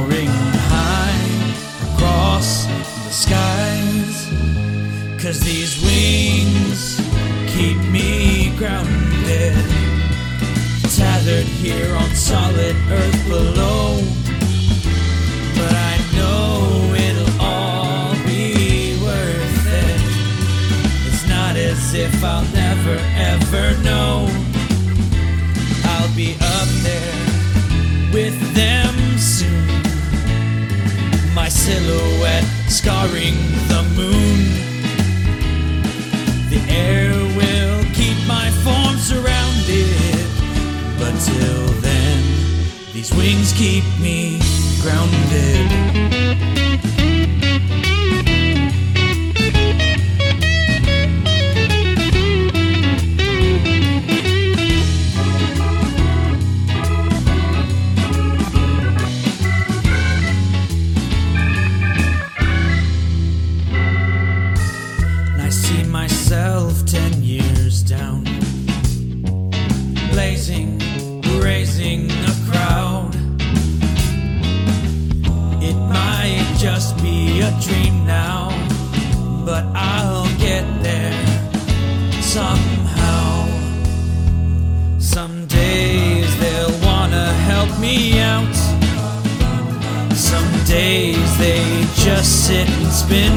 soaring high across the skies. 'Cause these wings keep me grounded, tethered here on solid earth below. But I know it'll all be worth it. It's not as if I'll never ever know. I'll be up there with them soon, my silhouette scarring the moon. The air will keep my form surrounded, but till then, these wings keep me grounded. And I see myself 10 years down, blazing, raising a crowd. It might just be a dream now, but I'll get there somehow. Some days they'll wanna help me out, some days they just sit and spin.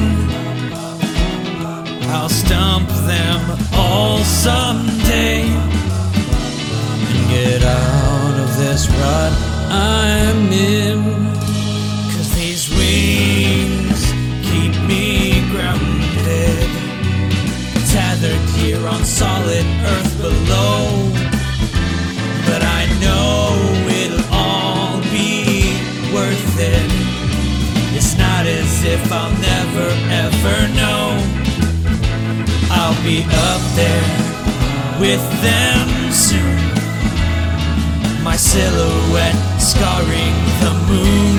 I'll stump them all someday and get out of this rut I'm in. 'Cause these wings keep me grounded, tethered here on solid earth below. But I know it'll all be worth it. It's not as if I'll never ever know. I'll be up there with them soon, my silhouette scarring the moon.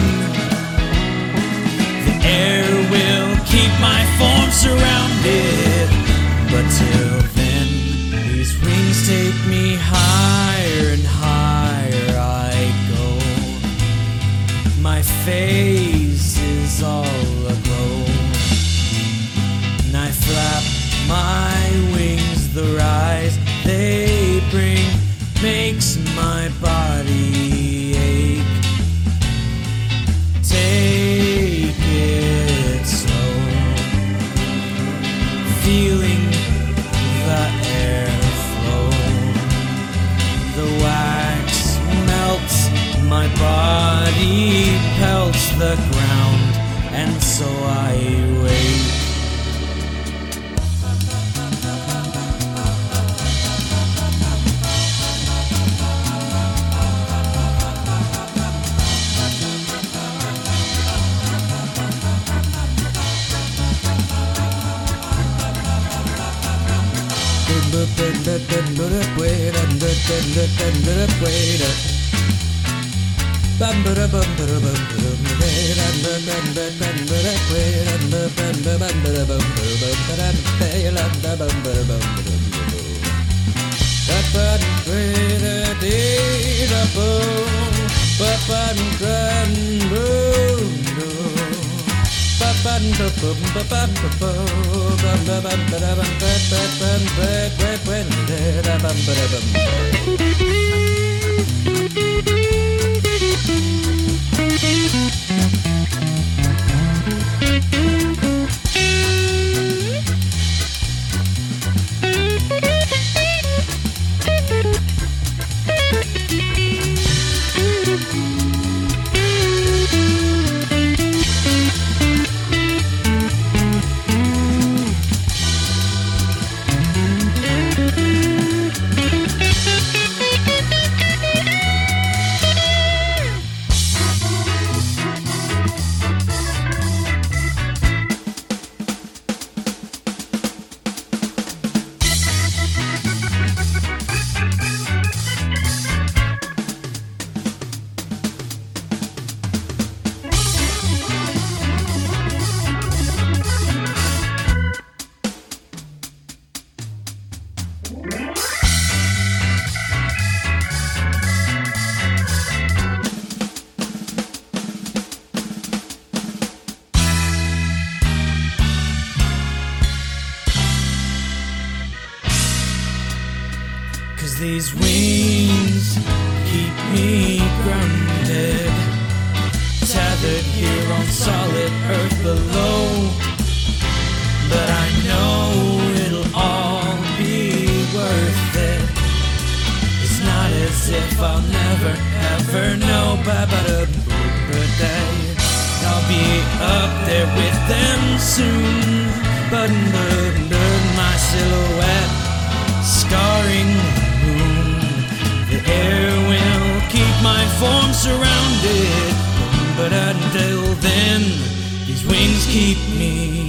The air will keep my form surrounded, but till then, these wings take me higher and higher I go. My face is all aglow, and I flap my wings. The rise they bring makes my body ache. Take it slow, feeling the air flow. The wax melts, my body pelts the ground, and so I wake. These wings keep me grounded, tethered here on solid earth below. But I know it'll all be worth it. It's not as if I'll never ever know. I'll be up there with them soon. But my silhouette scarring the moon. The air will keep my form surrounded. But until then, these wings keep me.